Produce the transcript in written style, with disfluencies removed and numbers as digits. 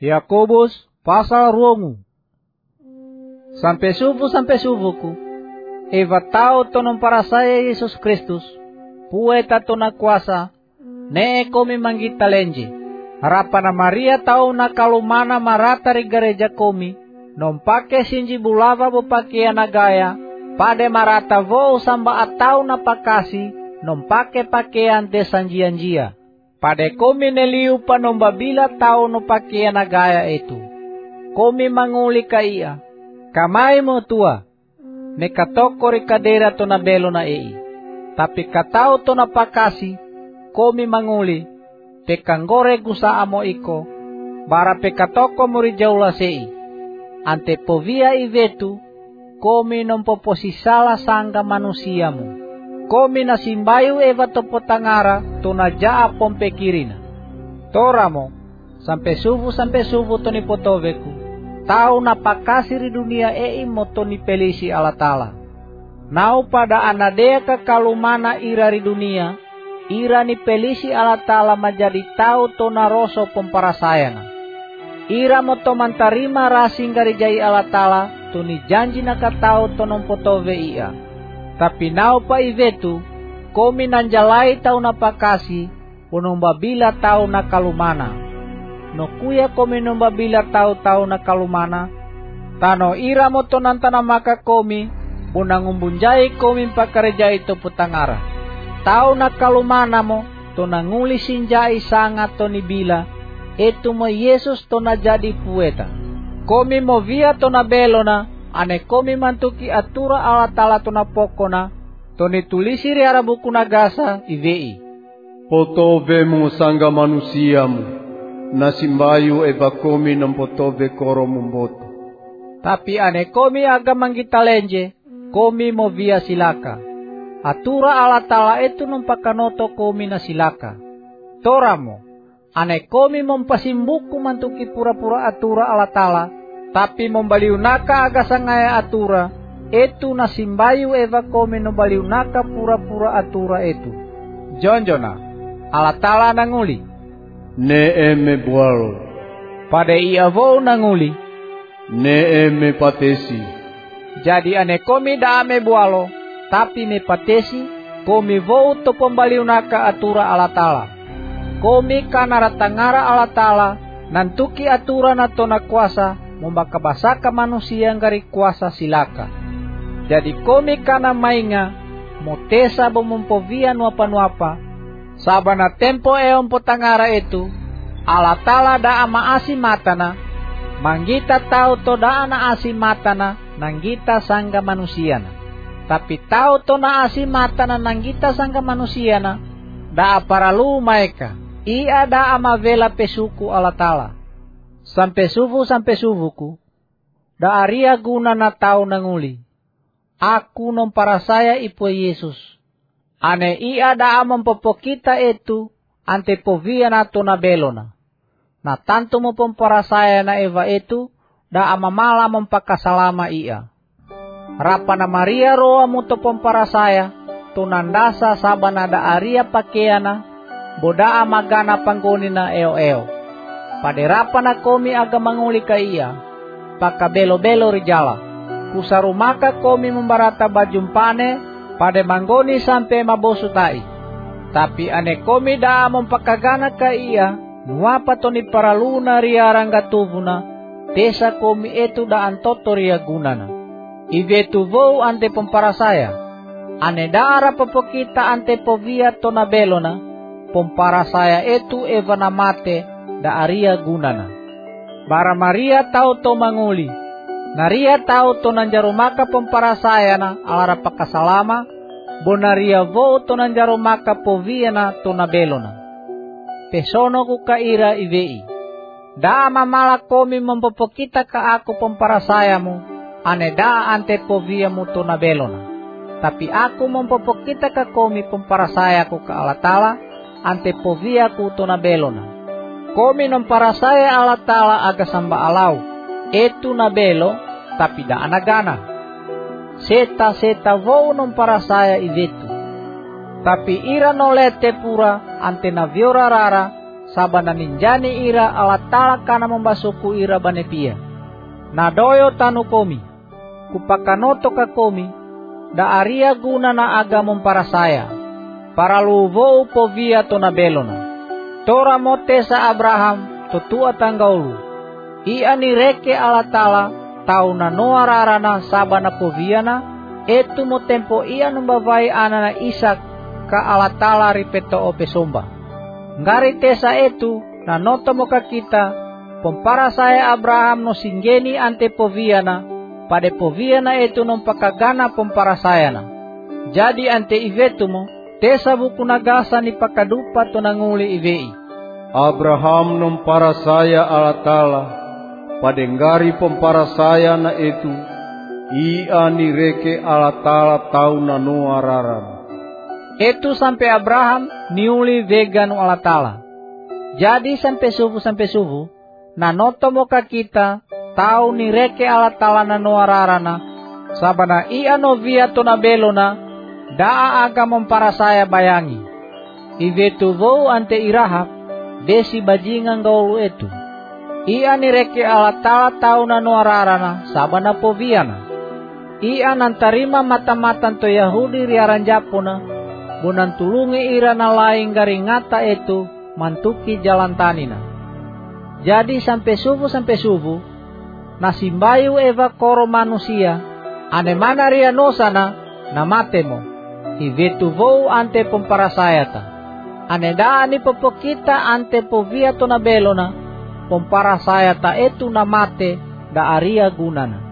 Yakobus pasal 2. Sampai subuhku, eva tau tonon para saya Yesus Kristus, pueta tona kuasa, ne komi manggita lenje. Harapana Maria tau na kalumana marata ri gereja komi, non pake sinji bulava bo pakia nagaya, pade marata vo samba atau na pakasi, non pake pakean de sanjianjia. Pade komi neliu panombabila tau no pakia nagaya itu. Komi manguli ka iya, kamay mo tua, ne katoko ri kadera to na belo na ei. Tapi katao to na pakasi, komi manguli, te kanggore gusa amo iko, bara pe katoko muri jaula sei. Ante povia ivetu, komi non poposisala sangga manusiamu. Komi na simbayu eva to potangara to na jaa pompekirina. Toramo, sampai subuh to ni potoveku, tau na pakasi ri dunia ei moto ni pelisi ala tala. Nau pada anadea kakalumana ira ri dunia, ira ni pelisi ala tala majadi tau to na roso pomparasayana. Ira moto mantarima rasinggari jai ala tala, to ni janji na katau to non potove ia. Tapi nau pa ivetu, komi nanjalai tau na pakasi, unombabila tau na kalumana. No kuya komi nombabila tau na kalumana, tano ira moto nantana maka komi, unangumbunjai komi pakareja itu putangara. Tau na kalumana mo, to nanguli sinjai sangat to ni bila, etu mo Yesus to na jadi pueta. Komi mo via to na belona, ane komi mantuki atura ala tala to na pokona, to ni tulisi ri arabuku nagasa ivei. Potove mo sangga manusiamu, nasimbayu eba komi ng potove koro mumboto. Tapi ane komi aga manggita lenje, komi mo via silaka. Atura ala tala etu nung pakanoto komi na silaka. Toramo, ane komi mompasimbuku mantuki pura-pura atura ala tala, tapi mombaliunaka aga sangaya atura, etu na simbayu eva komi no baliunaka pura-pura atura etu. Jonjona, ala tala nanguli. Ne eme bualo. Pada iya vo nanguli. Ne eme patesi. Jadi ane komi da ame bualo, tapi me patesi, komi vo to pembaliunaka atura ala tala. Komi kanaratangara ala tala, nantuki atura na to na kuasa, membakabasaka manusia ngari kuasa silaka. Jadi komi kana mainga, motesa bomumpovia nuapa-nuapa, sabana tempo eon potangara itu, ala tala da ama asi matana, manggita tau to da ana asi matana, nanggita sangga manusiana. Tapi tau to na asi matana nanggita sangga manusiana, da aparalu maeka, ia da ama vela pesuku ala tala. Sampai subuhku, da aria guna na tau nanguli. Aku non para saya ipo Yesus. Ane ia da amam popokita etu, ante povia na to na belona. Na tanto mo para saya na eva etu, da amamala mempakasalama ia. Rapa na Maria roa mo to para saya, to nandasa sabana da aria pakeana, boda amagana panggoni na eo-eo. Paderapa na komi aga manguli ka iya, pakabelo-belo rijala. Kusarumaka komi membarata bajumpane, pade manggoni sampai mabosutai. Tapi ane komi da mempakagana ka iya, nuapa to ni paraluna riarang gatubuna, tesa komi etu da antoto ria gunana. Ivetu vou ante pompara saya, ane daara popokita ante povia to na belona, pompara saya etu evana mate, da aria gunana. Bara Maria tau to manguli, naria tau to nanjarumaka pomparasayana alara pakasalama, bonaria vo to nanjarumaka poviana to na belona. Pesono ku kaira ivei, da mamala komi mempopokita ka aku pomparasayamu, ane da ante poviamu to na belona. Tapi aku mempopokita ka komi pomparasayaku ka alatala, ante poviaku to na belona. Komi non para saya ala tala aga samba alau, etu na belo, tapi da anagana. Seta vo non para saya ivetu. Tapi ira no lete pura ante na viora rara, sabana ninjani ira alatala kana membasuku ira banepia. Nadoyo tanu komi, kupakanoto ka komi, da aria guna na aga memparasaya, para luvou povia to nabelona. Tora motesa Abraham totua tanggaulu, ia nireke alatala tau na noa rarana sabana poviana, etu mo tempo ia numbavai anana Isak ka alatala ripeto ope somba. Ngari tesa etu na noto mo ka kita, pomparasaya Abraham no singgeni ante poviana, pade poviana etu nompakagana pomparasayana. Jadi ante ivetu mo, tesa buku nagasa ni pakadupa to nanguli ivei. Abraham nomparasaya alatala, pade ngari pomparasaya na etu, ia nireke alatala tau na noa raran. Etu sampai Abraham niuli vegan alatala. Jadi sampai subuh, na noto moka kita tau nireke alatala na noa rarana, sabana ia novia to nabelona, daa aga memparasaya bayangi. Ivetu vou ante irahap, desi bajingan gaulu etu. Ia nireke alatala tau na noa rarana, sabana poviana. Ia nantarima mata-matan to Yahudi riaran Japona, bunan tulungi ira na laing garingata etu mantuki jalan tanina. Jadi sampai subuh, nasimbayu eva koro manusia, ane mana ria nosana na matemo, ivetu vou ante pomparasayata. Ane daani popokita ante povia to nabelona, pomparasayata etu na mate da aria gunana.